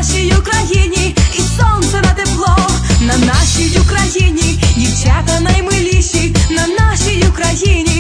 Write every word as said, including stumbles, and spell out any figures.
нашій Україні і сонце на тепло, на нашій Україні дівчата наймиліші, на нашій Україні.